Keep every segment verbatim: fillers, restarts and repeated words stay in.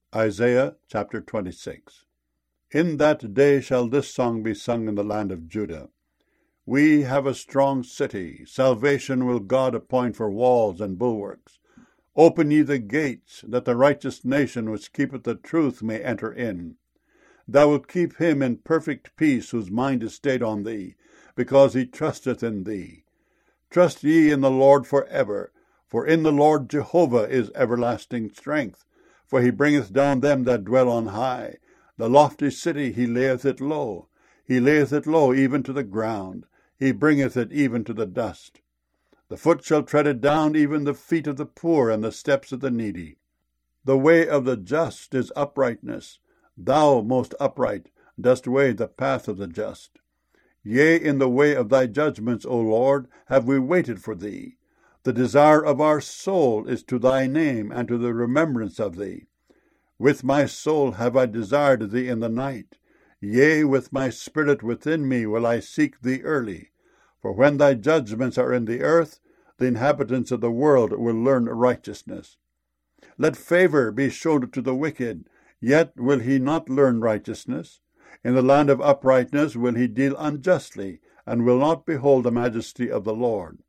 Isaiah chapter twenty-six. In that day shall this song be sung in the land of Judah. We have a strong city. Salvation will God appoint for walls and bulwarks. Open ye the gates, that the righteous nation which keepeth the truth may enter in. Thou wilt keep him in perfect peace, whose mind is stayed on thee, because he trusteth in thee. Trust ye in the Lord for ever, for in the Lord Jehovah is everlasting strength. For he bringeth down them that dwell on high. The lofty city he layeth it low. He layeth it low even to the ground. He bringeth it even to the dust. The foot shall tread it down, even the feet of the poor, and the steps of the needy. The way of the just is uprightness. Thou, most upright, dost weigh the path of the just. Yea, in the way of thy judgments, O Lord, have we waited for thee. The desire of our soul is to thy name, and to the remembrance of thee. With my soul have I desired thee in the night. Yea, with my spirit within me will I seek thee early. For when thy judgments are in the earth, the inhabitants of the world will learn righteousness. Let favor be showed to the wicked, yet will he not learn righteousness. In the land of uprightness will he deal unjustly, and will not behold the majesty of the Lord.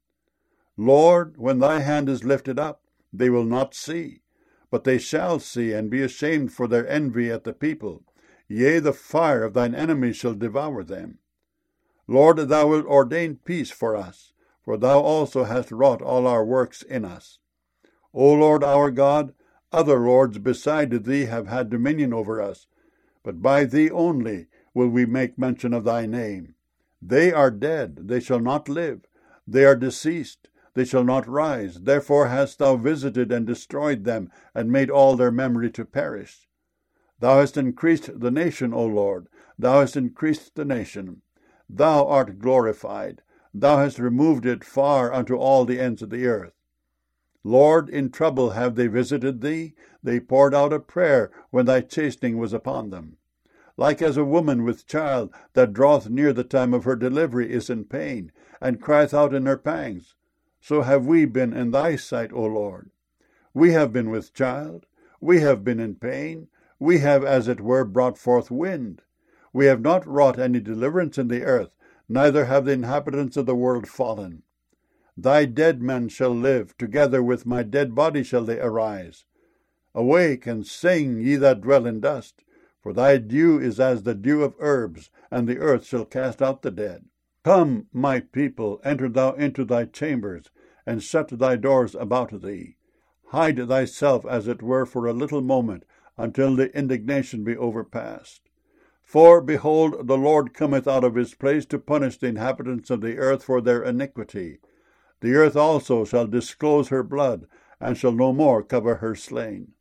Lord, when thy hand is lifted up, they will not see, but they shall see, and be ashamed for their envy at the people. Yea, the fire of thine enemies shall devour them. Lord, thou wilt ordain peace for us, for thou also hast wrought all our works in us. O Lord our God, other lords beside thee have had dominion over us, but by thee only will we make mention of thy name. They are dead, they shall not live. They are deceased, they shall not rise. Therefore hast thou visited and destroyed them, and made all their memory to perish. Thou hast increased the nation, O Lord. Thou hast increased the nation. Thou art glorified. Thou hast removed it far unto all the ends of the earth. Lord, in trouble have they visited thee. They poured out a prayer when thy chastening was upon them. Like as a woman with child that draweth near the time of her delivery is in pain, and crieth out in her pangs, so have we been in thy sight, O Lord. We have been with child. We have been in pain. We have, as it were, brought forth wind. We have not wrought any deliverance in the earth, neither have the inhabitants of the world fallen. Thy dead men shall live, together with my dead body shall they arise. Awake and sing, ye that dwell in dust, for thy dew is as the dew of herbs, and the earth shall cast out the dead. Come, my people, enter thou into thy chambers, and shut thy doors about thee. Hide thyself, as it were, for a little moment, until the indignation be overpast. For, behold, the Lord cometh out of his place to punish the inhabitants of the earth for their iniquity. The earth also shall disclose her blood, and shall no more cover her slain.